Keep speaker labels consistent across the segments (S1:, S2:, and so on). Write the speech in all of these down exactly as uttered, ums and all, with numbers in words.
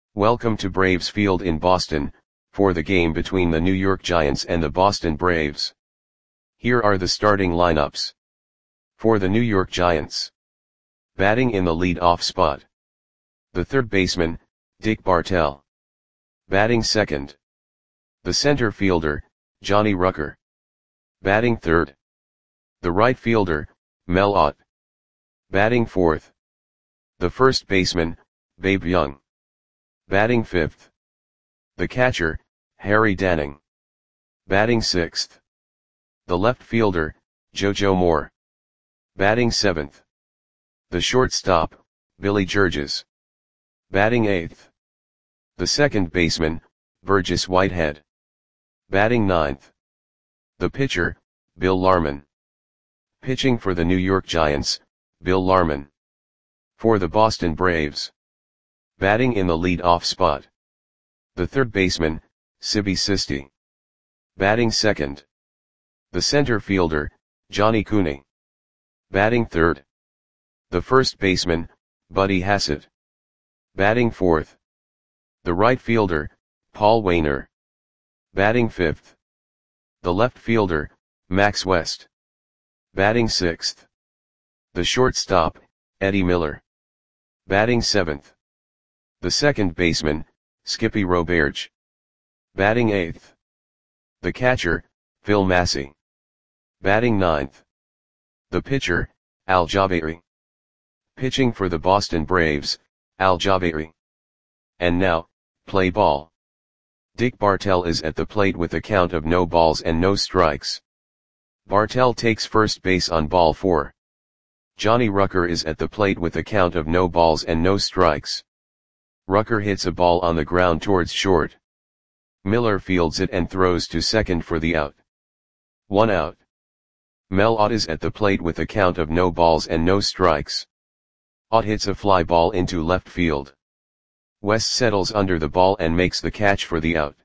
S1: Welcome to Braves Field in Boston, for the game between the New York Giants and the Boston Braves. Here are the starting lineups. For the New York Giants. Batting in the lead-off spot. The third baseman, Dick Bartell. Batting second. The center fielder, Johnny Rucker. Batting third. The right fielder, Mel Ott. Batting fourth. The first baseman, Babe Young. Batting fifth. The catcher, Harry Danning. Batting sixth. The left fielder, JoJo Moore. Batting seventh. The shortstop, Billy Georges. Batting eighth. The second baseman, Burgess Whitehead. Batting ninth. The pitcher, Bill Larman. Pitching for the New York Giants, Bill Larman. For the Boston Braves. Batting in the lead-off spot. The third baseman, Sibby Sisti. Batting second. The center fielder, Johnny Cooney. Batting third. The first baseman, Buddy Hassett. Batting fourth. The right fielder, Paul Waner. Batting fifth. The left fielder, Max West. Batting sixth. The shortstop, Eddie Miller. Batting seventh. The second baseman, Skippy Roberge. Batting eighth. The catcher, Phil Massey. Batting ninth. The pitcher, Al Jabeiri. Pitching for the Boston Braves, Al Jabeiri. And now, play ball. Dick Bartell is at the plate with a count of no balls and no strikes. Bartell takes first base on ball four. Johnny Rucker is at the plate with a count of no balls and no strikes. Rucker hits a ball on the ground towards short. Miller fields it and throws to second for the out. One out. Mel Ott is at the plate with a count of no balls and no strikes. Ott hits a fly ball into left field. West settles under the ball and makes the catch for the out.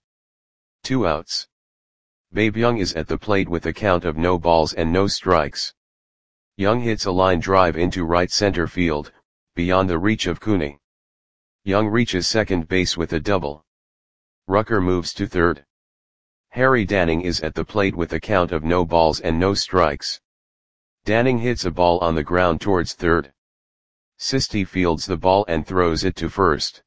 S1: Two outs. Babe Young is at the plate with a count of no balls and no strikes. Young hits a line drive into right center field, beyond the reach of Cooney. Young reaches second base with a double. Rucker moves to third. Harry Danning is at the plate with a count of no balls and no strikes. Danning hits a ball on the ground towards third. Sisti fields the ball and throws it to first.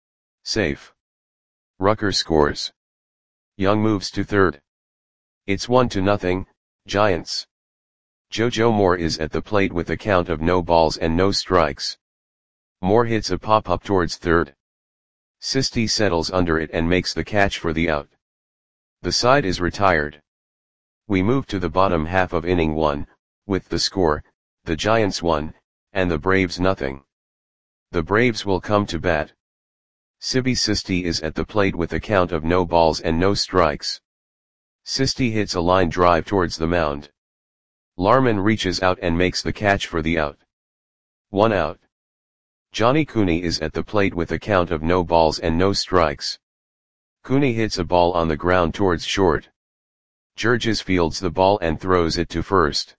S1: Safe. Rucker scores. Young moves to third. It's one to nothing, Giants. JoJo Moore is at the plate with a count of no balls and no strikes. Moore hits a pop-up towards third. Sisti settles under it and makes the catch for the out. The side is retired. We move to the bottom half of inning one, with the score, the Giants one, and the Braves nothing. The Braves will come to bat. Sibby Sisti is at the plate with a count of no balls and no strikes. Sisti hits a line drive towards the mound. Larman reaches out and makes the catch for the out. One out. Johnny Cooney is at the plate with a count of no balls and no strikes. Cooney hits a ball on the ground towards short. Georges fields the ball and throws it to first.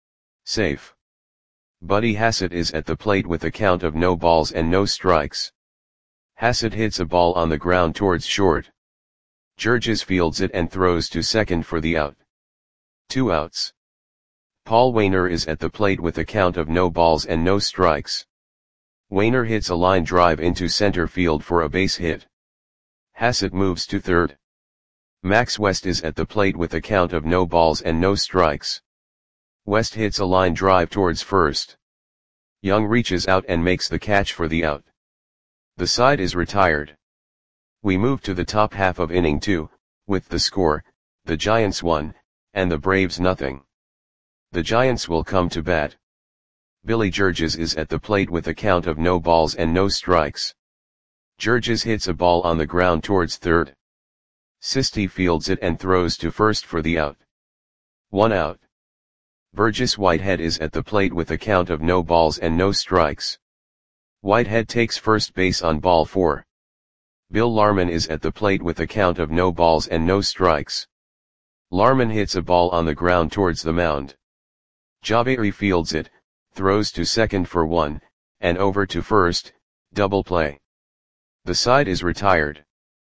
S1: Safe. Buddy Hassett is at the plate with a count of no balls and no strikes. Hassett hits a ball on the ground towards short. Georges fields it and throws to second for the out. Two outs. Paul Waner is at the plate with a count of no balls and no strikes. Waner hits a line drive into center field for a base hit. Hassett moves to third. Max West is at the plate with a count of no balls and no strikes. West hits a line drive towards first. Young reaches out and makes the catch for the out. The side is retired. We move to the top half of inning two, with the score, the Giants one, and the Braves nothing. The Giants will come to bat. Billy Georges is at the plate with a count of no balls and no strikes. Georges hits a ball on the ground towards third. Sisti fields it and throws to first for the out. One out. Burgess Whitehead is at the plate with a count of no balls and no strikes. Whitehead takes first base on ball four. Bill Larman is at the plate with a count of no balls and no strikes. Larman hits a ball on the ground towards the mound. Jabeiri fields it, throws to second for one, and over to first, double play. The side is retired.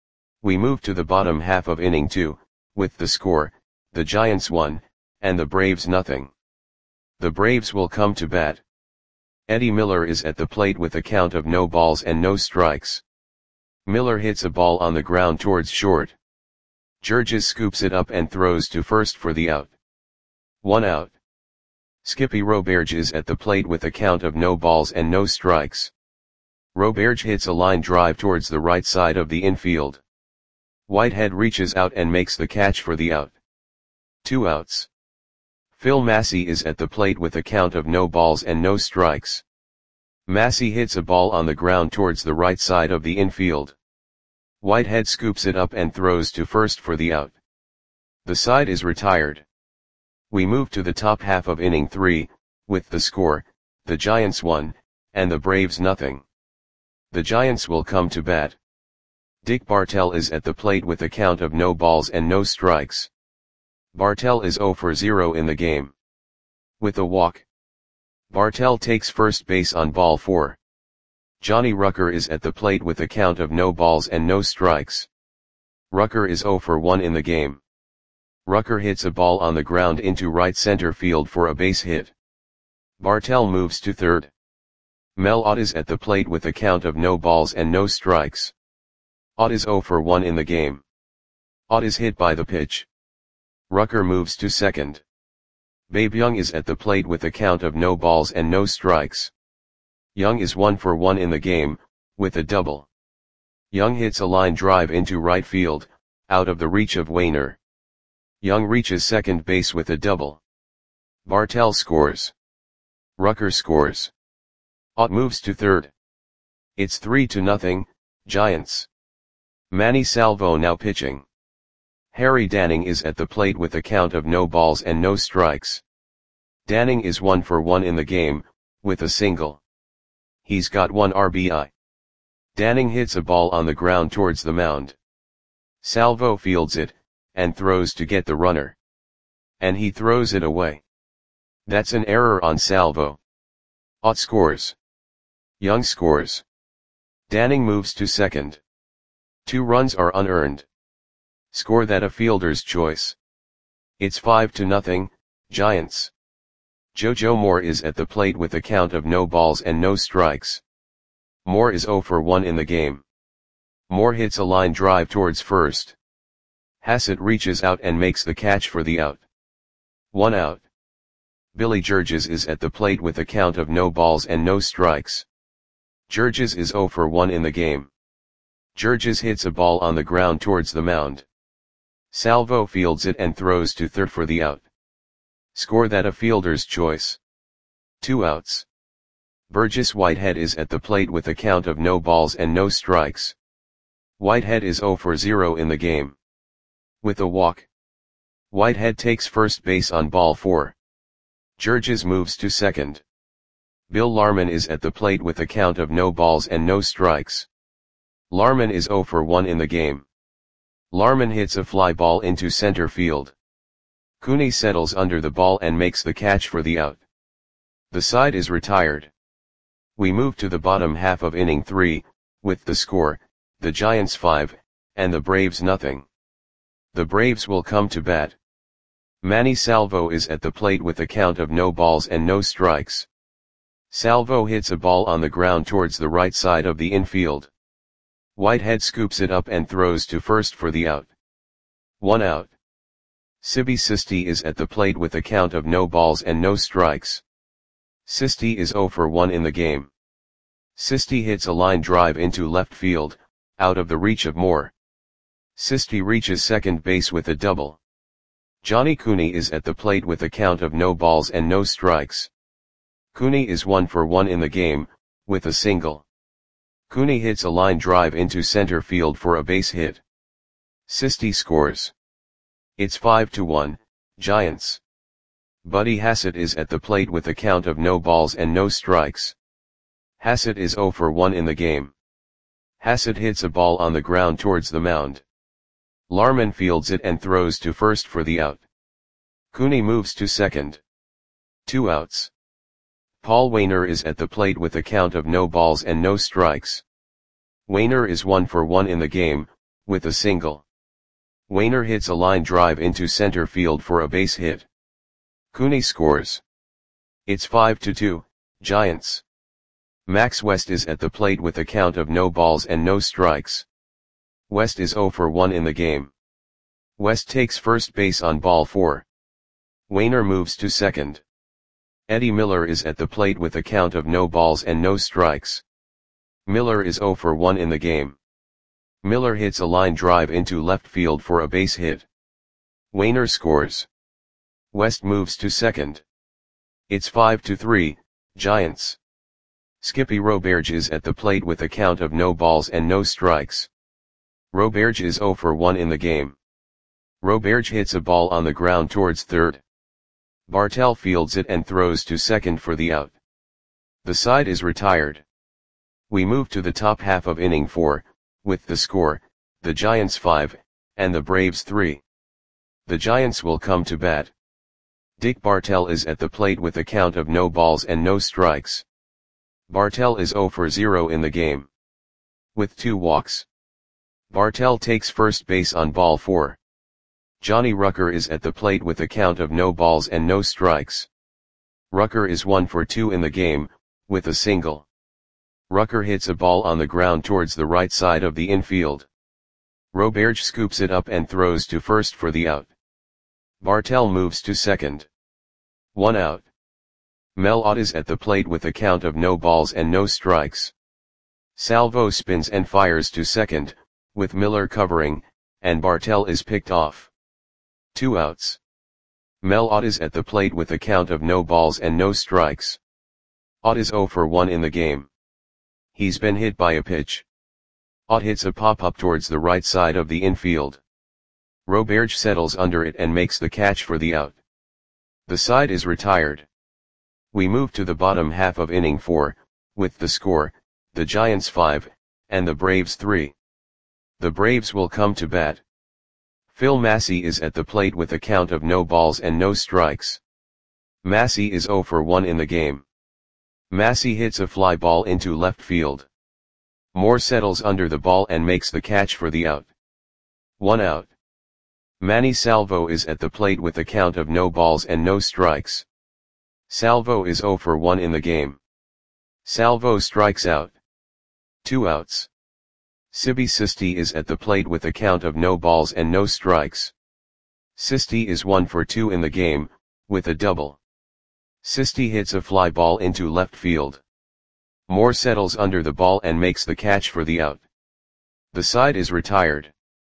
S1: We move to the bottom half of inning two, with the score, the Giants one, and the Braves nothing. The Braves will come to bat. Eddie Miller is at the plate with a count of no balls and no strikes. Miller hits a ball on the ground towards short. Georges scoops it up and throws to first for the out. One out. Skippy Roberge is at the plate with a count of no balls and no strikes. Roberge hits a line drive towards the right side of the infield. Whitehead reaches out and makes the catch for the out. Two outs. Phil Massey is at the plate with a count of no balls and no strikes. Massey hits a ball on the ground towards the right side of the infield. Whitehead scoops it up and throws to first for the out. The side is retired. We move to the top half of inning three, with the score, the Giants one, and the Braves nothing. The Giants will come to bat. Dick Bartell is at the plate with a count of no balls and no strikes. Bartell is zero for zero in the game. With a walk. Bartell takes first base on ball four. Johnny Rucker is at the plate with a count of no balls and no strikes. Rucker is zero for one in the game. Rucker hits a ball on the ground into right center field for a base hit. Bartell moves to third. Mel Ott is at the plate with a count of no balls and no strikes. Ott is zero for one in the game. Ott is hit by the pitch. Rucker moves to second. Babe Young is at the plate with a count of no balls and no strikes. Young is one for one in the game, with a double. Young hits a line drive into right field, out of the reach of Wainer. Young reaches second base with a double. Bartell scores. Rucker scores. Ott moves to third. It's three to nothing, Giants. Manny Salvo now pitching. Harry Danning is at the plate with a count of no balls and no strikes. Danning is one for one in the game, with a single. He's got one R B I. Danning hits a ball on the ground towards the mound. Salvo fields it, and throws to get the runner. And he throws it away. That's an error on Salvo. Ott scores. Young scores. Danning moves to second. Two runs are unearned. Score that a fielder's choice. It's five to nothing, Giants. Jojo Moore is at the plate with a count of no balls and no strikes. Moore is zero for one in the game. Moore hits a line drive towards first. Hassett reaches out and makes the catch for the out. One out. Billy Georges is at the plate with a count of no balls and no strikes. Georges is zero for one in the game. Georges hits a ball on the ground towards the mound. Salvo fields it and throws to third for the out. Score that a fielder's choice. Two outs. Burgess Whitehead is at the plate with a count of no balls and no strikes. Whitehead is zero for zero in the game. With a walk. Whitehead takes first base on ball four. Georges moves to second. Bill Larman is at the plate with a count of no balls and no strikes. Larman is zero for one in the game. Larman hits a fly ball into center field. Cooney settles under the ball and makes the catch for the out. The side is retired. We move to the bottom half of inning three, with the score, the Giants five, and the Braves nothing. The Braves will come to bat. Manny Salvo is at the plate with a count of no balls and no strikes. Salvo hits a ball on the ground towards the right side of the infield. Whitehead scoops it up and throws to first for the out. One out. Sibby Sisti is at the plate with a count of no balls and no strikes. Sisti is zero for one in the game. Sisti hits a line drive into left field, out of the reach of Moore. Sisti reaches second base with a double. Johnny Cooney is at the plate with a count of no balls and no strikes. Cooney is one for one in the game, with a single. Cooney hits a line drive into center field for a base hit. Sisti scores. It's five to one, Giants. Buddy Hassett is at the plate with a count of no balls and no strikes. Hassett is zero for one in the game. Hassett hits a ball on the ground towards the mound. Larman fields it and throws to first for the out. Cooney moves to second. Two outs. Paul Wainer is at the plate with a count of no balls and no strikes. Wainer is one for one in the game, with a single. Wainer hits a line drive into center field for a base hit. Cooney scores. It's five to two, Giants. Max West is at the plate with a count of no balls and no strikes. West is zero for one in the game. West takes first base on ball four. Wainer moves to second. Eddie Miller is at the plate with a count of no balls and no strikes. Miller is zero for one in the game. Miller hits a line drive into left field for a base hit. Wainer scores. West moves to second. It's five to three, Giants. Skippy Roberge is at the plate with a count of no balls and no strikes. Roberge is zero for one in the game. Roberge hits a ball on the ground towards third. Bartell fields it and throws to second for the out. The side is retired. We move to the top half of inning four, with the score, the Giants five, and the Braves three. The Giants will come to bat. Dick Bartell is at the plate with a count of no balls and no strikes. Bartell is zero for zero in the game. With two walks. Bartell takes first base on ball four. Johnny Rucker is at the plate with a count of no balls and no strikes. Rucker is one for two in the game, with a single. Rucker hits a ball on the ground towards the right side of the infield. Roberge scoops it up and throws to first for the out. Bartell moves to second. One out. Mel Ott is at the plate with a count of no balls and no strikes. Salvo spins and fires to second, with Miller covering, and Bartell is picked off. Two outs. Mel Ott is at the plate with a count of no balls and no strikes. Ott is zero for one in the game. He's been hit by a pitch. Ott hits a pop-up towards the right side of the infield. Roberge settles under it and makes the catch for the out. The side is retired. We move to the bottom half of inning four, with the score, the Giants five, and the Braves three. The Braves will come to bat. Phil Massey is at the plate with a count of no balls and no strikes. Massey is zero for one in the game. Massey hits a fly ball into left field. Moore settles under the ball and makes the catch for the out. One out. Manny Salvo is at the plate with a count of no balls and no strikes. Salvo is zero for one in the game. Salvo strikes out. Two outs. Sibby Sisti is at the plate with a count of no balls and no strikes. Sisti is one for two in the game, with a double. Sisti hits a fly ball into left field. Moore settles under the ball and makes the catch for the out. The side is retired.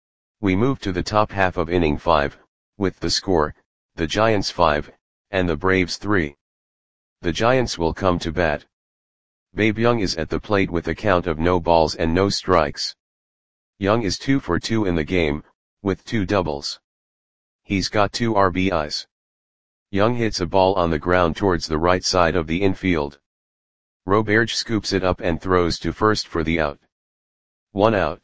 S1: We move to the top half of inning five, with the score, the Giants five, and the Braves three. The Giants will come to bat. Babe Young is at the plate with a count of no balls and no strikes. Young is two for two in the game, with two doubles. He's got two R B Is. Young hits a ball on the ground towards the right side of the infield. Roberge scoops it up and throws to first for the out. One out.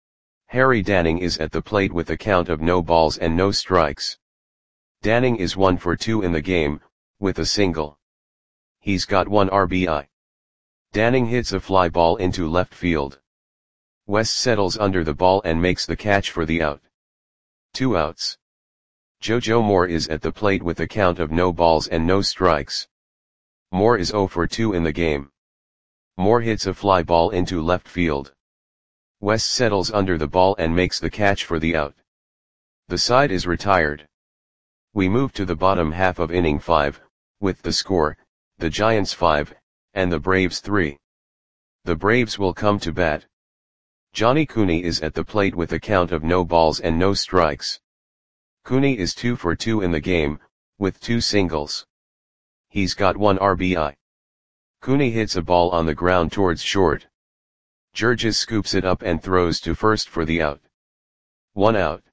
S1: Harry Danning is at the plate with a count of no balls and no strikes. Danning is one for two in the game, with a single. He's got one R B I. Danning hits a fly ball into left field. West settles under the ball and makes the catch for the out. Two outs. JoJo Moore is at the plate with a count of no balls and no strikes. Moore is zero for two in the game. Moore hits a fly ball into left field. West settles under the ball and makes the catch for the out. The side is retired. We move to the bottom half of inning five, with the score, the Giants five, and the Braves three. The Braves will come to bat. Johnny Cooney is at the plate with a count of no balls and no strikes. Cooney is two for two in the game, with two singles. He's got one R B I. Cooney hits a ball on the ground towards short. Georges scoops it up and throws to first for the out. One out.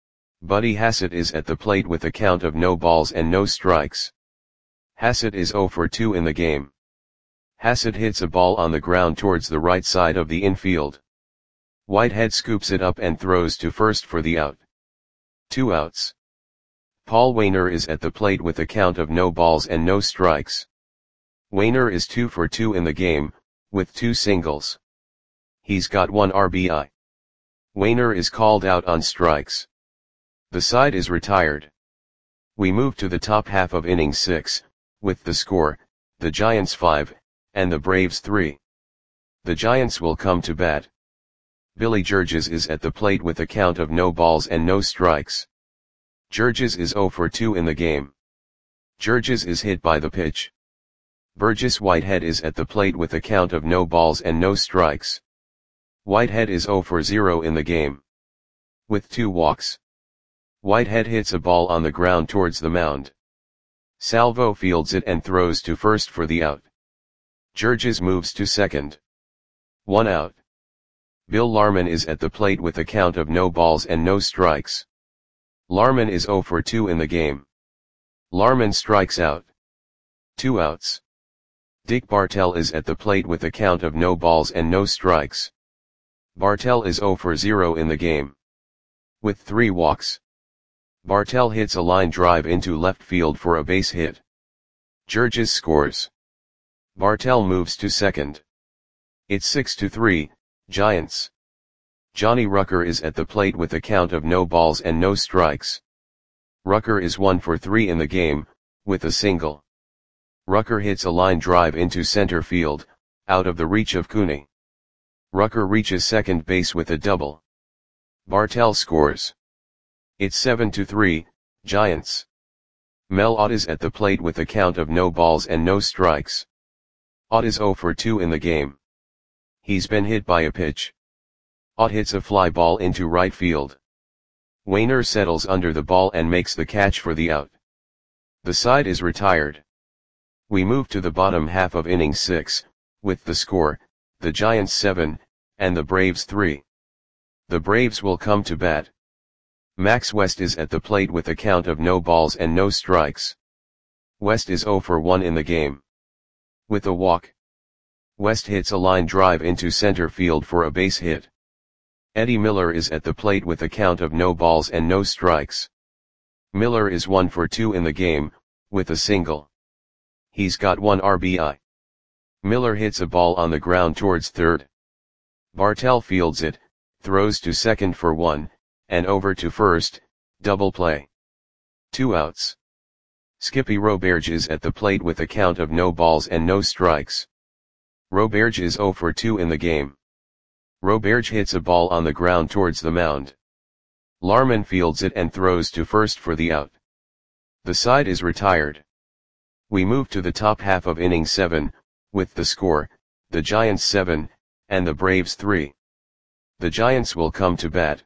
S1: Buddy Hassett is at the plate with a count of no balls and no strikes. Hassett is zero for two in the game. Hassett hits a ball on the ground towards the right side of the infield. Whitehead scoops it up and throws to first for the out. Two outs. Paul Wainer is at the plate with a count of no balls and no strikes. Wainer is two for two in the game, with two singles. He's got one R B I. Wayner is called out on strikes. The side is retired. We move to the top half of inning six, with the score, the Giants five, and the Braves three. The Giants will come to bat. Billy Georges is at the plate with a count of no balls and no strikes. Georges is oh for two in the game. Georges is hit by the pitch. Burgess Whitehead is at the plate with a count of no balls and no strikes. Whitehead is oh for zero in the game. With two walks. Whitehead hits a ball on the ground towards the mound. Salvo fields it and throws to first for the out. Georges moves to second. One out. Bill Larman is at the plate with a count of no balls and no strikes. Larman is oh for two in the game. Larman strikes out. Two outs. Dick Bartell is at the plate with a count of no balls and no strikes. Bartell is oh for zero in the game. With three walks. Bartell hits a line drive into left field for a base hit. Georges scores. Bartell moves to second. It's six to three, Giants. Johnny Rucker is at the plate with a count of no balls and no strikes. Rucker is one for three in the game, with a single. Rucker hits a line drive into center field, out of the reach of Cooney. Rucker reaches second base with a double. Bartell scores. It's seven to three, Giants. Mel Ott is at the plate with a count of no balls and no strikes. Ott is oh for two in the game. He's been hit by a pitch. Ott hits a fly ball into right field. Wayner settles under the ball and makes the catch for the out. The side is retired. We move to the bottom half of inning six, with the score, the Giants seven, and the Braves three. The Braves will come to bat. Max West is at the plate with a count of no balls and no strikes. West is oh for one in the game. With a walk. West hits a line drive into center field for a base hit. Eddie Miller is at the plate with a count of no balls and no strikes. Miller is one for two in the game, with a single. He's got one R B I. Miller hits a ball on the ground towards third. Bartell fields it, throws to second for one, and over to first, double play. Two outs. Skippy Roberge is at the plate with a count of no balls and no strikes. Roberge is oh for two in the game. Roberge hits a ball on the ground towards the mound. Larman fields it and throws to first for the out. The side is retired. We move to the top half of inning seven, with the score, the Giants seven, and the Braves three. The Giants will come to bat.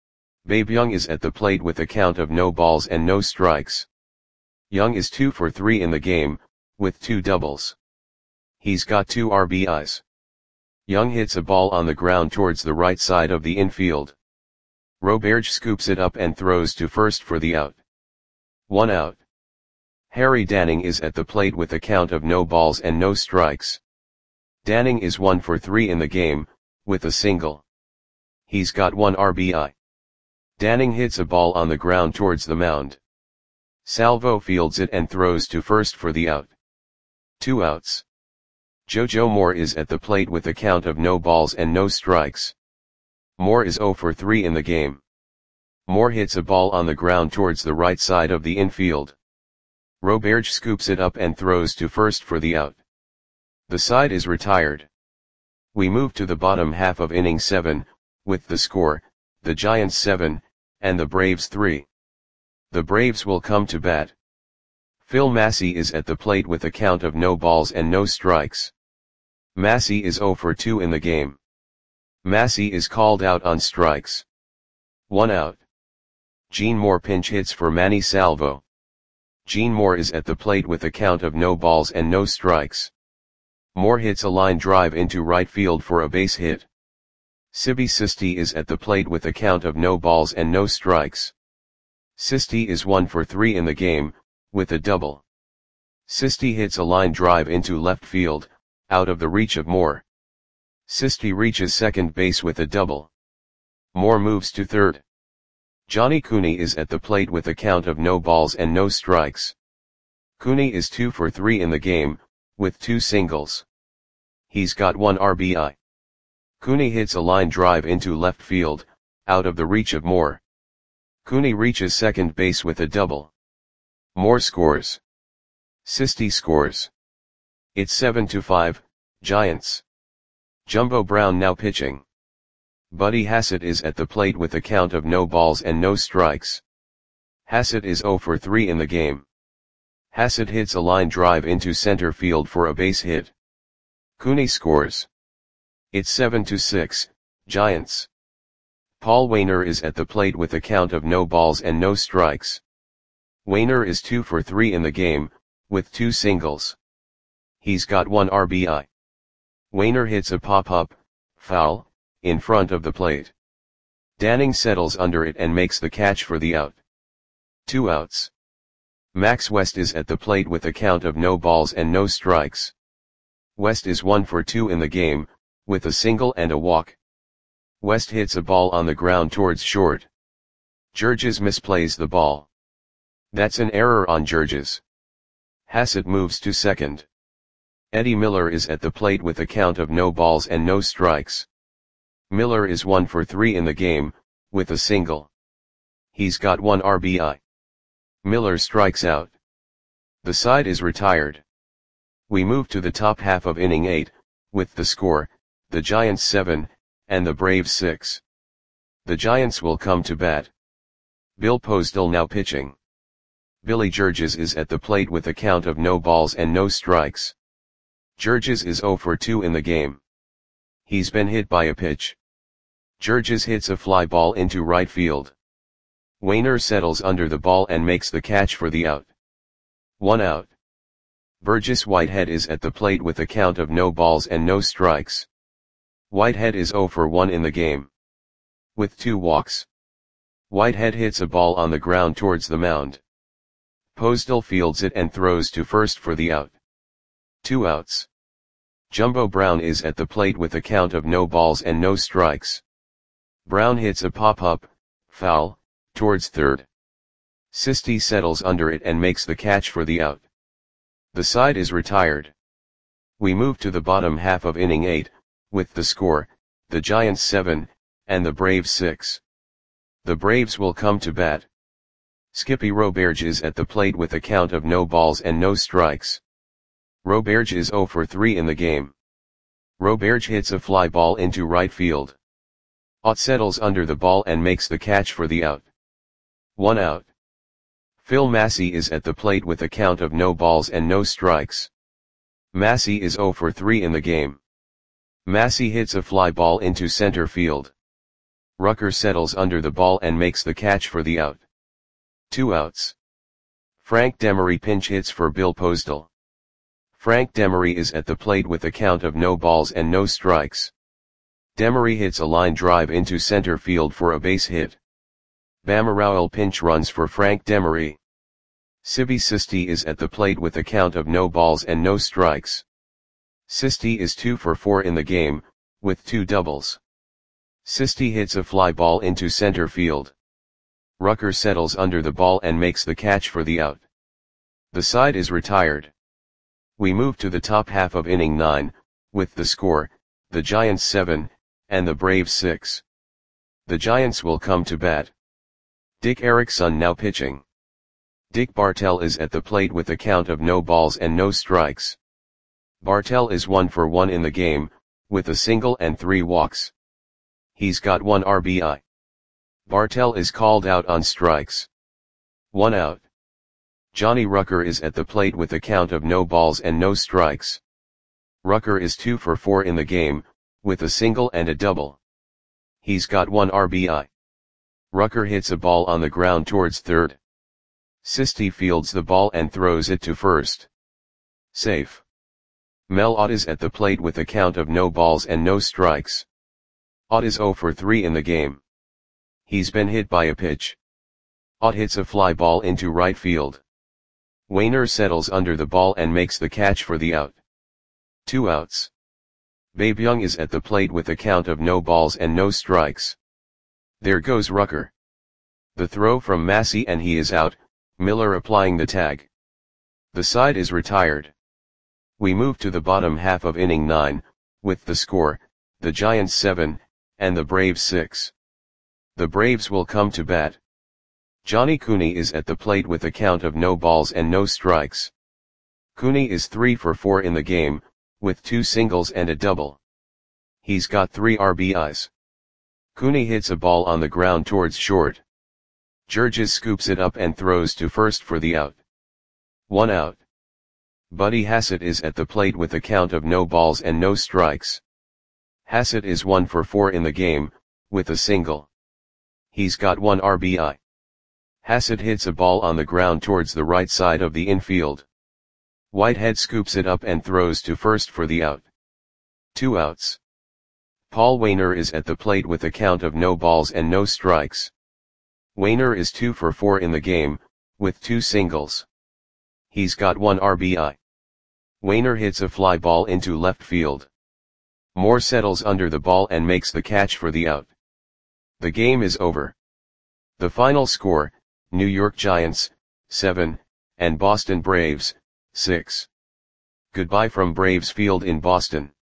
S1: Babe Young is at the plate with a count of no balls and no strikes. Young is two for three in the game, with two doubles. He's got two R B Is. Young hits a ball on the ground towards the right side of the infield. Roberge scoops it up and throws to first for the out. One out. Harry Danning is at the plate with a count of no balls and no strikes. Danning is one for three in the game, with a single. He's got one R B I. Danning hits a ball on the ground towards the mound. Salvo fields it and throws to first for the out. Two outs. JoJo Moore is at the plate with a count of no balls and no strikes. Moore is oh for three in the game. Moore hits a ball on the ground towards the right side of the infield. Roberge scoops it up and throws to first for the out. The side is retired. We move to the bottom half of inning seven, with the score, the Giants seven, and the Braves three. The Braves will come to bat. Phil Massey is at the plate with a count of no balls and no strikes. Massey is oh for two in the game. Massey is called out on strikes. One out. Gene Moore pinch hits for Manny Salvo. Gene Moore is at the plate with a count of no balls and no strikes. Moore hits a line drive into right field for a base hit. Sibby Sisti is at the plate with a count of no balls and no strikes. Sisti is one for three in the game, with a double. Sisti hits a line drive into left field, out of the reach of Moore. Sisti reaches second base with a double. Moore moves to third. Johnny Cooney is at the plate with a count of no balls and no strikes. Cooney is two for three in the game, with two singles. He's got one R B I. Cooney hits a line drive into left field, out of the reach of Moore. Cooney reaches second base with a double. Moore scores. Sisti scores. It's seven to five, Giants. Jumbo Brown now pitching. Buddy Hassett is at the plate with a count of no balls and no strikes. Hassett is zero for three in the game. Hassett hits a line drive into center field for a base hit. Cooney scores. It's seven to six, Giants. Paul Waner is at the plate with a count of no balls and no strikes. Waner is two for three in the game, with two singles. He's got one R B I. Waner hits a pop-up, foul, in front of the plate. Danning settles under it and makes the catch for the out. Two outs. Max West is at the plate with a count of no balls and no strikes. West is one for two in the game, with a single and a walk. West hits a ball on the ground towards short. Georges misplays the ball. That's an error on Georges. Hassett moves to second. Eddie Miller is at the plate with a count of no balls and no strikes. Miller is one for three in the game, with a single. He's got one R B I. Miller strikes out. The side is retired. We move to the top half of inning eight, with the score, the Giants seven, and the Braves six. The Giants will come to bat. Bill Postal now pitching. Billy Georges is at the plate with a count of no balls and no strikes. Georges is zero for two in the game. He's been hit by a pitch. Georges hits a fly ball into right field. Waner settles under the ball and makes the catch for the out. One out. Burgess Whitehead is at the plate with a count of no balls and no strikes. Whitehead is zero for one in the game. With two walks. Whitehead hits a ball on the ground towards the mound. Postal fields it and throws to first for the out. Two outs. Jumbo Brown is at the plate with a count of no balls and no strikes. Brown hits a pop-up, foul, towards third. Sisti settles under it and makes the catch for the out. The side is retired. We move to the bottom half of inning eight, with the score, the Giants seven, and the Braves six. The Braves will come to bat. Skippy Roberge is at the plate with a count of no balls and no strikes. Roberge is zero for three in the game. Roberge hits a fly ball into right field. Ott settles under the ball and makes the catch for the out. One out. Phil Massey is at the plate with a count of no balls and no strikes. Massey is zero for three in the game. Massey hits a fly ball into center field. Rucker settles under the ball and makes the catch for the out. Two outs. Frank Demery pinch hits for Bill Postal. Frank Demery is at the plate with a count of no balls and no strikes. Demery hits a line drive into center field for a base hit. Bama Rowell pinch runs for Frank Demery. Sibi Sisti is at the plate with a count of no balls and no strikes. Sisti is two for four in the game, with two doubles. Sisti hits a fly ball into center field. Rucker settles under the ball and makes the catch for the out. The side is retired. We move to the top half of inning nine, with the score, the Giants seven, and the Braves six. The Giants will come to bat. Dick Erickson now pitching. Dick Bartell is at the plate with a count of no balls and no strikes. Bartell is one for one in the game, with a single and three walks. He's got one R B I. Bartell is called out on strikes. One out. Johnny Rucker is at the plate with a count of no balls and no strikes. Rucker is two for four in the game, with a single and a double. He's got one R B I. Rucker hits a ball on the ground towards third. Sisti fields the ball and throws it to first. Safe. Mel Ott is at the plate with a count of no balls and no strikes. Ott is zero for three in the game. He's been hit by a pitch. Ott hits a fly ball into right field. Waner settles under the ball and makes the catch for the out. Two outs. Babe Young is at the plate with a count of no balls and no strikes. There goes Rucker. The throw from Massey and he is out, Miller applying the tag. The side is retired. We move to the bottom half of inning nine, with the score, the Giants seven, and the Braves six. The Braves will come to bat. Johnny Cooney is at the plate with a count of no balls and no strikes. Cooney is three for four in the game, with two singles and a double. He's got three R B Is. Cooney hits a ball on the ground towards short. Georges scoops it up and throws to first for the out. One out. Buddy Hassett is at the plate with a count of no balls and no strikes. Hassett is one for four in the game, with a single. He's got one R B I. Hassett hits a ball on the ground towards the right side of the infield. Whitehead scoops it up and throws to first for the out. Two outs. Paul Waner is at the plate with a count of no balls and no strikes. Waner is two for four in the game, with two singles. He's got one R B I. Waner hits a fly ball into left field. Moore settles under the ball and makes the catch for the out. The game is over. The final score, New York Giants, seven, and Boston Braves, six. Goodbye from Braves Field in Boston.